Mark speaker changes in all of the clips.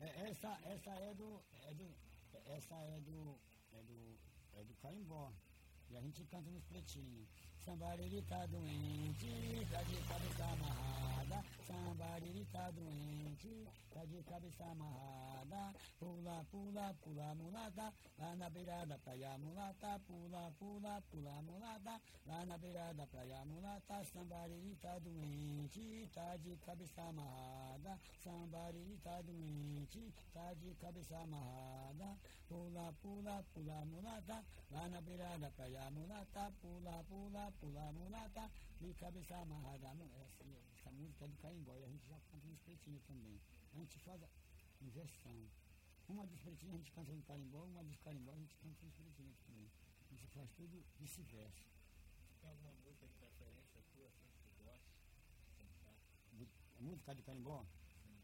Speaker 1: Essa é do carimbó. E a gente canta nos pretinhos. Sambariri tá doente, tá de cabeça amarrada. Sambariri tá doente, tá de cabeça amarrada. Pula, pula, pula, mulata, lá na beira da praia, mulata. Pula, pula, pula, mulata, lá na beira da praia, mulata. Sambariri tá doente, tá de cabeça amarrada. Sambariri tá doente, tá de cabeça amarrada. Pula, pula, pula, mulata, lá na beira da praia, mulata. Pula, pula, pula, mulata, de cabeça amarrada. Essa música é do carimbó e a gente já canta nos pretinhos também. A gente faz a inversão. Uma dos pretinhos a gente canta no carimbó, uma dos carimbó a gente canta nos pretinhos também. A gente faz tudo vice-versa.
Speaker 2: Tem alguma música de preferência tua, assim, que tu gosta de cantar?
Speaker 1: A música de carimbó?
Speaker 2: Sim.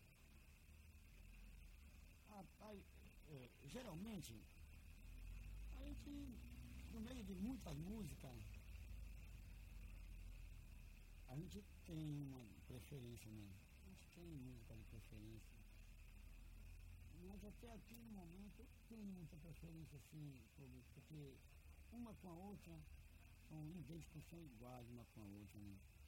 Speaker 1: Rapaz, geralmente, a gente, no meio de muitas músicas, a gente tem uma preferência, né? A gente tem música de preferência. Mas até aqui no momento tem muita preferência assim, porque uma com a outra são idênticas, são iguais uma com a outra, né?